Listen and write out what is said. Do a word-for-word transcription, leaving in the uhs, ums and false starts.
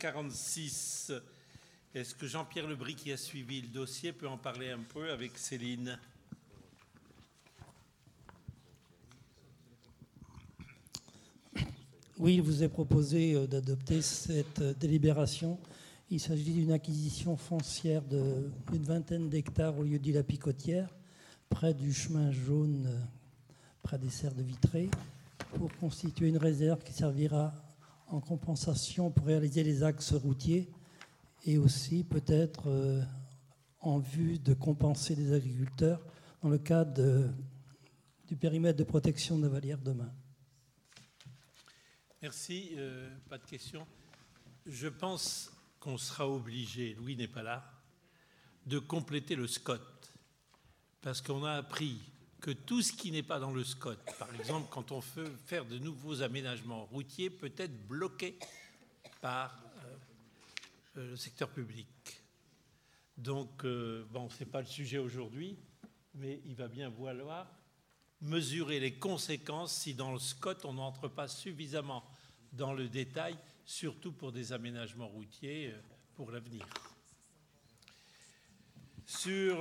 quarante-six. Est-ce que Jean-Pierre Lebris, qui a suivi le dossier, peut en parler un peu avec Céline ? Oui, il vous est proposé d'adopter cette délibération. Il s'agit d'une acquisition foncière d'une vingtaine d'hectares au lieu de la Picotière, près du chemin jaune, près des serres de Vitré, pour constituer une réserve qui servira en compensation pour réaliser les axes routiers et aussi peut-être euh, en vue de compenser les agriculteurs dans le cadre de, du périmètre de protection de la Vallière de Main. Merci. Euh, pas de questions. Je pense qu'on sera obligé, Louis n'est pas là, de compléter le SCOT. Parce qu'on a appris que tout ce qui n'est pas dans le SCOT, par exemple, quand on veut faire de nouveaux aménagements routiers, peut être bloqué par euh, le secteur public. Donc, euh, bon, ce n'est pas le sujet aujourd'hui, mais il va bien falloir mesurer les conséquences si dans le SCOT, on n'entre pas suffisamment dans le détail, surtout pour des aménagements routiers pour l'avenir. Sur